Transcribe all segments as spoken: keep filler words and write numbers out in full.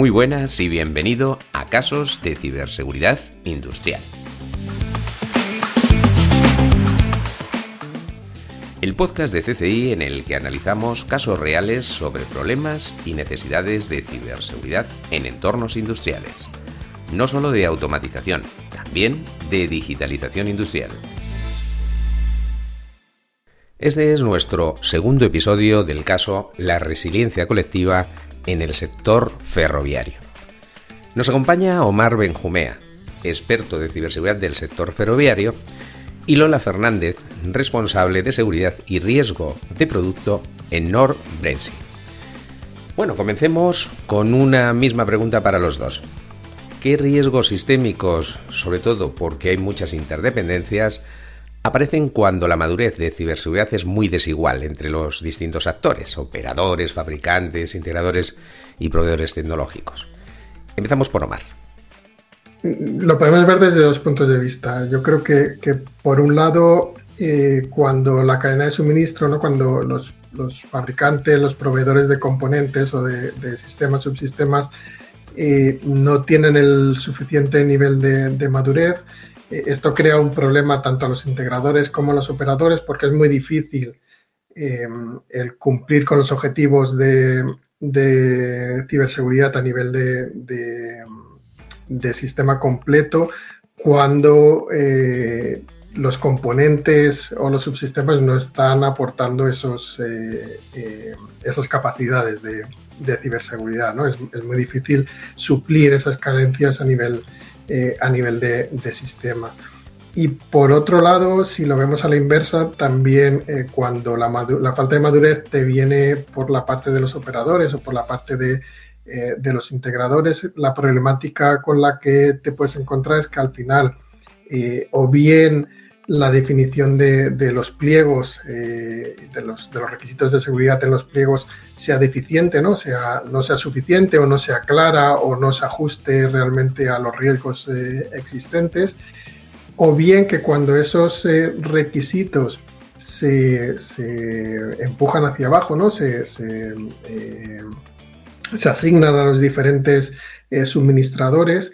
Muy buenas y bienvenido a Casos de Ciberseguridad Industrial. El podcast de C C I en el que analizamos casos reales sobre problemas y necesidades de ciberseguridad en entornos industriales. No solo de automatización, también de digitalización industrial. Este es nuestro segundo episodio del caso La resiliencia colectiva en el sector ferroviario. Nos acompaña Omar Benjumea, experto de ciberseguridad del sector ferroviario, y Lola Fernández, responsable de seguridad y riesgo de producto en Knorr-Bremse. Bueno, comencemos con una misma pregunta para los dos. ¿Qué riesgos sistémicos, sobre todo porque hay muchas interdependencias, aparecen cuando la madurez de ciberseguridad es muy desigual entre los distintos actores, operadores, fabricantes, integradores y proveedores tecnológicos? Empezamos por Omar. Lo podemos ver desde dos puntos de vista. Yo creo que, que por un lado, eh, cuando la cadena de suministro, ¿no? cuando los, los fabricantes, los proveedores de componentes o de, de sistemas, subsistemas, eh, no tienen el suficiente nivel de, de madurez, eh, esto crea un problema tanto a los integradores como a los operadores, porque es muy difícil eh, el cumplir con los objetivos de, de ciberseguridad a nivel de, de de sistema completo cuando eh, los componentes o los subsistemas no están aportando esos, eh, eh, esas capacidades de, de ciberseguridad, ¿no? Es, es muy difícil suplir esas carencias a nivel, eh, a nivel de, de sistema. Y por otro lado, si lo vemos a la inversa, también eh, cuando la, la falta de madurez te viene por la parte de los operadores o por la parte de Eh, de los integradores, la problemática con la que te puedes encontrar es que al final eh, o bien la definición de, de los pliegos, eh, de, los, de los requisitos de seguridad en los pliegos sea deficiente, ¿no? Sea, no sea suficiente o no sea clara o no se ajuste realmente a los riesgos eh, existentes, o bien que cuando esos eh, requisitos se, se empujan hacia abajo, ¿no? Se, se eh, se asignan a los diferentes eh, suministradores,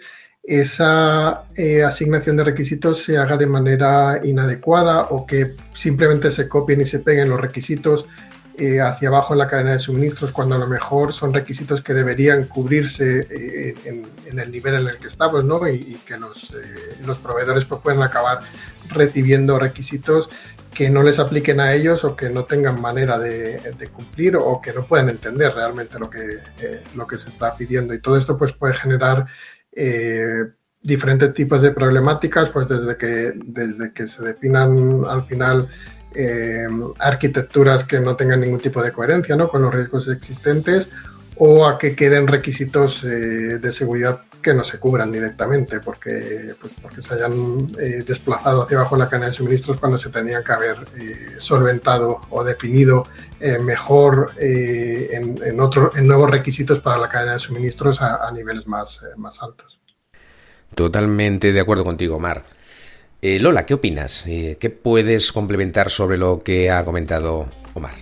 esa eh, asignación de requisitos se haga de manera inadecuada o que simplemente se copien y se peguen los requisitos eh, hacia abajo en la cadena de suministros, cuando a lo mejor son requisitos que deberían cubrirse eh, en, en el nivel en el que estamos, ¿no? y, y que los, eh, los proveedores pues, pueden acabar recibiendo requisitos que no les apliquen a ellos o que no tengan manera de, de cumplir o que no puedan entender realmente lo que, eh, lo que se está pidiendo. Y todo esto pues, puede generar eh, diferentes tipos de problemáticas, pues desde que, desde que se definan al final eh, arquitecturas que no tengan ningún tipo de coherencia, ¿no? con los riesgos existentes, o a que queden requisitos eh, de seguridad que no se cubran directamente porque, pues porque se hayan eh, desplazado hacia abajo la cadena de suministros cuando se tenían que haber eh, solventado o definido eh, mejor eh, en, en, otro, en nuevos requisitos para la cadena de suministros a, a niveles más, eh, más altos. Totalmente de acuerdo contigo, Omar. Eh, Lola, ¿qué opinas? Eh, ¿Qué puedes complementar sobre lo que ha comentado Omar?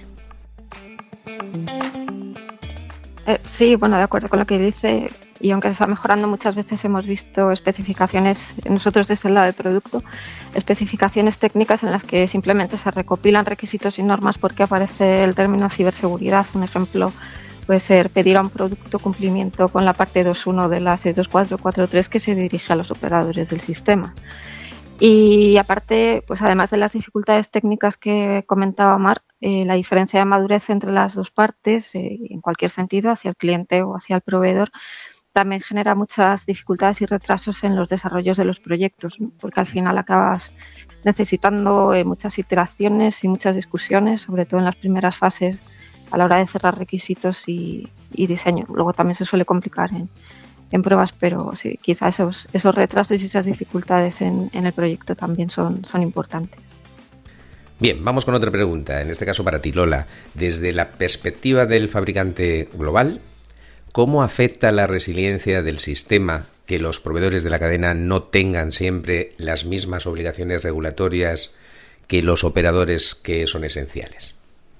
Eh, sí, bueno, de acuerdo con lo que dice, y aunque se está mejorando, muchas veces hemos visto especificaciones, nosotros desde el lado del producto, especificaciones técnicas en las que simplemente se recopilan requisitos y normas porque aparece el término ciberseguridad. Un ejemplo puede ser pedir a un producto cumplimiento con la parte dos punto uno de la seis dos cuatro cuatro tres que se dirige a los operadores del sistema. Y aparte, pues además de las dificultades técnicas que comentaba Omar, eh, la diferencia de madurez entre las dos partes, eh, en cualquier sentido, hacia el cliente o hacia el proveedor, también genera muchas dificultades y retrasos en los desarrollos de los proyectos, ¿no? Porque al final acabas necesitando eh, muchas iteraciones y muchas discusiones, sobre todo en las primeras fases a la hora de cerrar requisitos y, y diseño. Luego también se suele complicar en, en pruebas, pero sí, quizá esos, esos retrasos y esas dificultades en, en el proyecto también son, son importantes. Bien, vamos con otra pregunta, en este caso para ti, Lola. Desde la perspectiva del fabricante global, ¿cómo afecta la resiliencia del sistema que los proveedores de la cadena no tengan siempre las mismas obligaciones regulatorias que los operadores que son esenciales?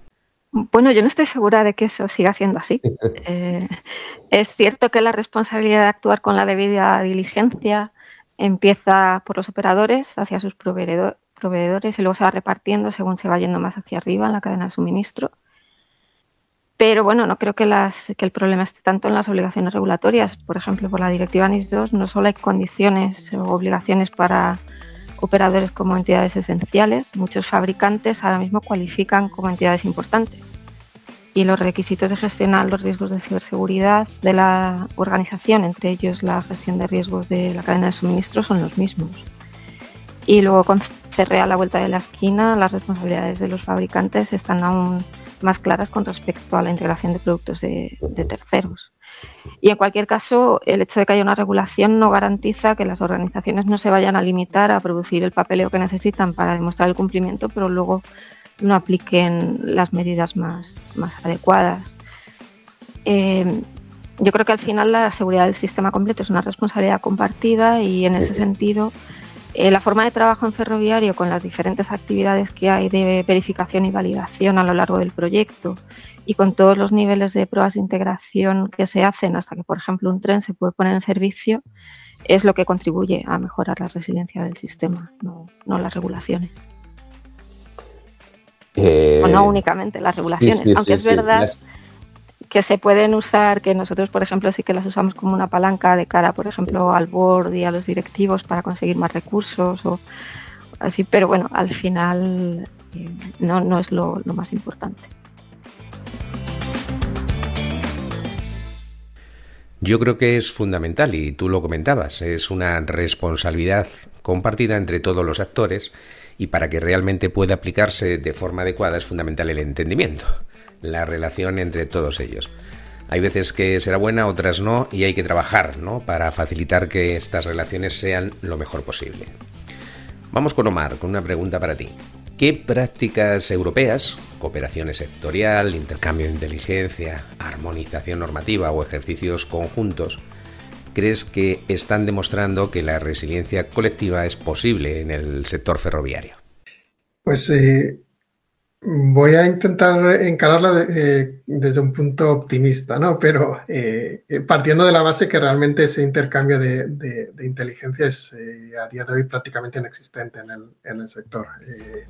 Bueno, yo no estoy segura de que eso siga siendo así. Eh, es cierto que la responsabilidad de actuar con la debida diligencia empieza por los operadores hacia sus proveedor, proveedores y luego se va repartiendo según se va yendo más hacia arriba en la cadena de suministro. Pero bueno, no creo que, las, que el problema esté tanto en las obligaciones regulatorias. Por ejemplo, por la directiva N I S dos no solo hay condiciones o obligaciones para operadores como entidades esenciales, muchos fabricantes ahora mismo cualifican como entidades importantes. Y los requisitos de gestionar los riesgos de ciberseguridad de la organización, entre ellos la gestión de riesgos de la cadena de suministro, son los mismos. Y luego con C R E a la vuelta de la esquina, las responsabilidades de los fabricantes están aún más claras con respecto a la integración de productos de, de terceros. Y en cualquier caso, el hecho de que haya una regulación no garantiza que las organizaciones no se vayan a limitar a producir el papeleo que necesitan para demostrar el cumplimiento, pero luego no apliquen las medidas más, más adecuadas. Eh, yo creo que al final la seguridad del sistema completo es una responsabilidad compartida y en ese sentido eh, la forma de trabajo en Ferroviario con las diferentes actividades que hay de verificación y validación a lo largo del proyecto y con todos los niveles de pruebas de integración que se hacen hasta que, por ejemplo, un tren se puede poner en servicio, es lo que contribuye a mejorar la resiliencia del sistema, no, no las regulaciones. Eh, o no únicamente las regulaciones, sí, sí, aunque sí, es verdad sí, las... que se pueden usar, que nosotros, por ejemplo, sí que las usamos como una palanca de cara, por ejemplo, al board y a los directivos para conseguir más recursos o así, pero bueno, al final eh, no, no es lo, lo más importante. Yo creo que es fundamental, y tú lo comentabas, es una responsabilidad compartida entre todos los actores y para que realmente pueda aplicarse de forma adecuada es fundamental el entendimiento, la relación entre todos ellos. Hay veces que será buena, otras no, y hay que trabajar, ¿no?, para facilitar que estas relaciones sean lo mejor posible. Vamos con Omar, con una pregunta para ti. ¿Qué prácticas europeas, cooperación sectorial, intercambio de inteligencia, armonización normativa o ejercicios conjuntos, crees que están demostrando que la resiliencia colectiva es posible en el sector ferroviario? Pues eh, voy a intentar encararla de, eh, desde un punto optimista, ¿no? Pero eh, partiendo de la base que realmente ese intercambio de, de, de inteligencia es eh, a día de hoy prácticamente inexistente en el, en el sector. Eh,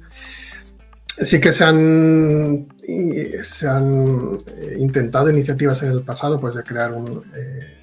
sí que se han, se han intentado iniciativas en el pasado, pues de crear un... Eh,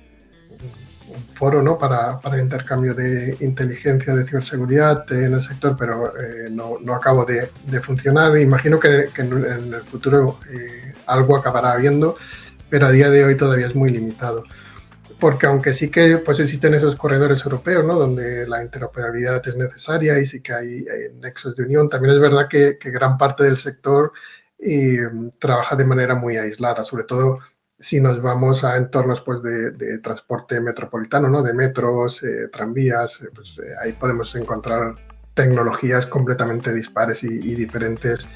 un foro, ¿no?, para, para el intercambio de inteligencia de ciberseguridad en el sector, pero eh, no, no acabó de, de funcionar. Imagino que, que en, en el futuro eh, algo acabará habiendo, pero a día de hoy todavía es muy limitado. Porque aunque sí que pues, existen esos corredores europeos, ¿no?, donde la interoperabilidad es necesaria y sí que hay, hay nexos de unión, también es verdad que, que gran parte del sector eh, trabaja de manera muy aislada, sobre todo si nos vamos a entornos pues, de, de transporte metropolitano, ¿no?, de metros, eh, tranvías, eh, pues eh, ahí podemos encontrar tecnologías completamente dispares y, y diferentes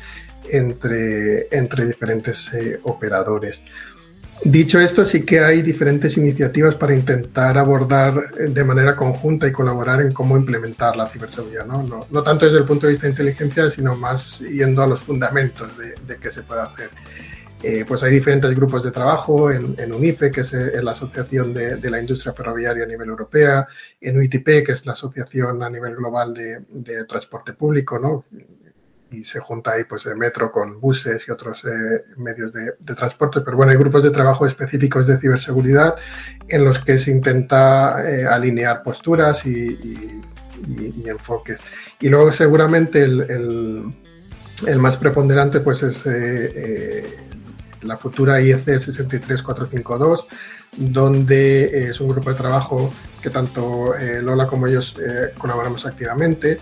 entre, entre diferentes eh, operadores. Dicho esto, sí que hay diferentes iniciativas para intentar abordar de manera conjunta y colaborar en cómo implementar la ciberseguridad, ¿no? No, no tanto desde el punto de vista de inteligencia, sino más yendo a los fundamentos de, de qué se puede hacer. Eh, pues hay diferentes grupos de trabajo en, en UNIFE, que es eh, la Asociación de, de la Industria Ferroviaria a nivel europea, en U I T P, que es la Asociación a nivel global de, de Transporte Público, ¿no? Y se junta ahí pues el metro con buses y otros eh, medios de, de transporte. Pero bueno, hay grupos de trabajo específicos de ciberseguridad en los que se intenta eh, alinear posturas y, y, y, y enfoques. Y luego seguramente el, el, el más preponderante pues es... Eh, eh, la futura I E C sesenta y tres cuatrocientos cincuenta y dos, donde eh, es un grupo de trabajo que tanto eh, Lola como ellos eh, colaboramos activamente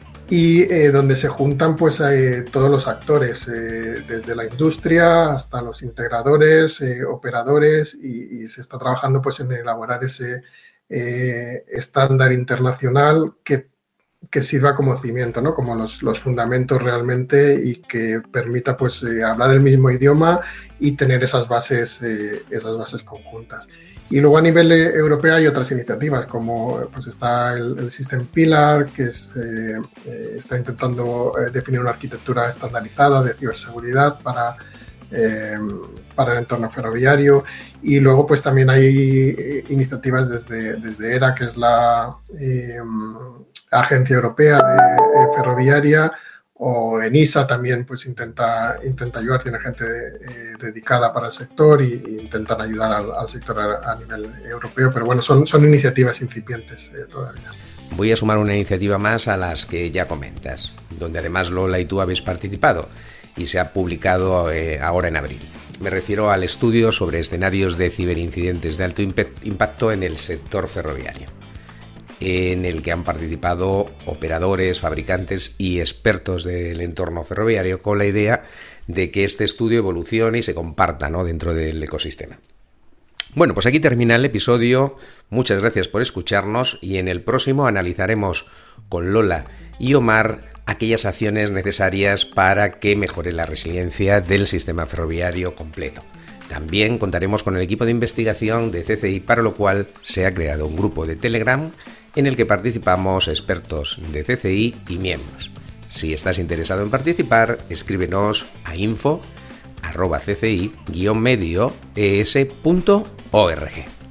y eh, donde se juntan pues eh, todos los actores, eh, desde la industria hasta los integradores, eh, operadores y, y se está trabajando pues en elaborar ese eh, estándar internacional que que sirva como cimiento, ¿no?, como los, los fundamentos realmente y que permita pues eh, hablar el mismo idioma y tener esas bases, eh, esas bases conjuntas. Y luego a nivel eh, europeo hay otras iniciativas, como pues está el, el System Pillar, que es, eh, eh, está intentando eh, definir una arquitectura estandarizada de ciberseguridad para eh, para el entorno ferroviario. Y luego pues también hay iniciativas desde, desde ERA, que es la eh, Agencia Europea de, de Ferroviaria, o ENISA también pues intenta, intenta ayudar, tiene gente eh, dedicada para el sector y, y intentan ayudar al, al sector a, a nivel europeo, pero bueno, son, son iniciativas incipientes eh, todavía. Voy a sumar una iniciativa más a las que ya comentas, donde además Lola y tú habéis participado y se ha publicado eh, ahora en abril. Me refiero al estudio sobre escenarios de ciberincidentes de alto impacto en el sector ferroviario, en el que han participado operadores, fabricantes y expertos del entorno ferroviario, con la idea de que este estudio evolucione y se comparta, ¿no?, dentro del ecosistema. Bueno, pues aquí termina el episodio. Muchas gracias por escucharnos y en el próximo analizaremos con Lola y Omar aquellas acciones necesarias para que mejore la resiliencia del sistema ferroviario completo. También contaremos con el equipo de investigación de C C I, para lo cual se ha creado un grupo de Telegram en el que participamos expertos de C C I y miembros. Si estás interesado en participar, escríbenos a info arroba cci guion medio es punto org.